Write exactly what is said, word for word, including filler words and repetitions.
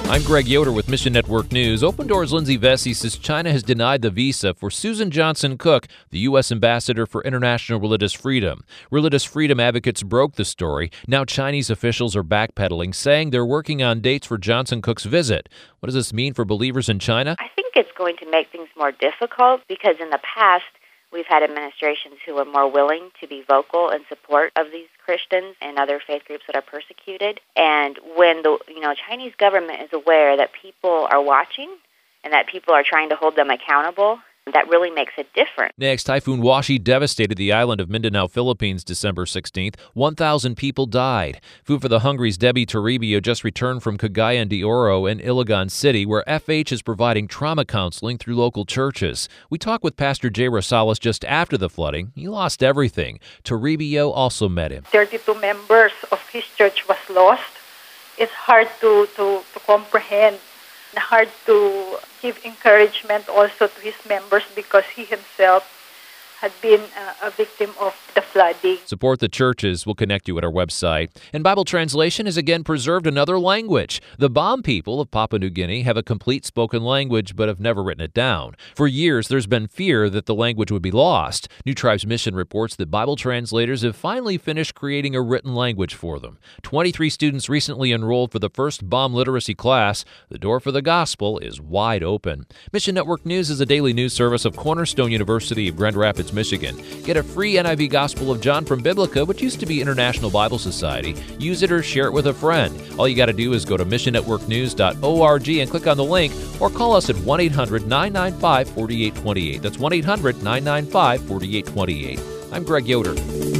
I'm Greg Yoder with Mission Network News. Open Doors' Lindsay Vesey says China has denied the visa for Susan Johnson Cook, the U S ambassador for international religious freedom. Religious freedom advocates broke the story. Now Chinese officials are backpedaling, saying they're working on dates for Johnson Cook's visit. What does this mean for believers in China? I think it's going to make things more difficult because in the past, we've had administrations who are more willing to be vocal in support of these Christians and other faith groups that are persecuted. And when the you know Chinese government is aware that people are watching and that people are trying to hold them accountable, that really makes it different. Next, Typhoon Washi devastated the island of Mindanao, Philippines, December sixteenth. one thousand people died. Food for the Hungry's Debbie Toribio just returned from Cagayan de Oro and Iligan City, where F H is providing trauma counseling through local churches. We talked with Pastor Jay Rosales just after the flooding. He lost everything. Toribio also met him. thirty-two members of his church was lost. It's hard to, to, to comprehend. Hard to give encouragement also to his members because he himself had been uh, a victim of the flooding. Support the churches. We'll connect you at our website. And Bible translation has again preserved another language. The Bam people of Papua New Guinea have a complete spoken language but have never written it down. For years, there's been fear that the language would be lost. New Tribes Mission reports that Bible translators have finally finished creating a written language for them. twenty-three students recently enrolled for the first Bam literacy class. The door for the gospel is wide open. Mission Network News is a daily news service of Cornerstone University of Grand Rapids, Michigan. Get a free N I V Gospel of John from Biblica, which used to be International Bible Society. Use it or share it with a friend. All you got to do is go to mission network news dot org and click on the link, or call us at one eight hundred nine nine five four eight two eight. That's one eight hundred nine nine five four eight two eight. I'm Greg Yoder.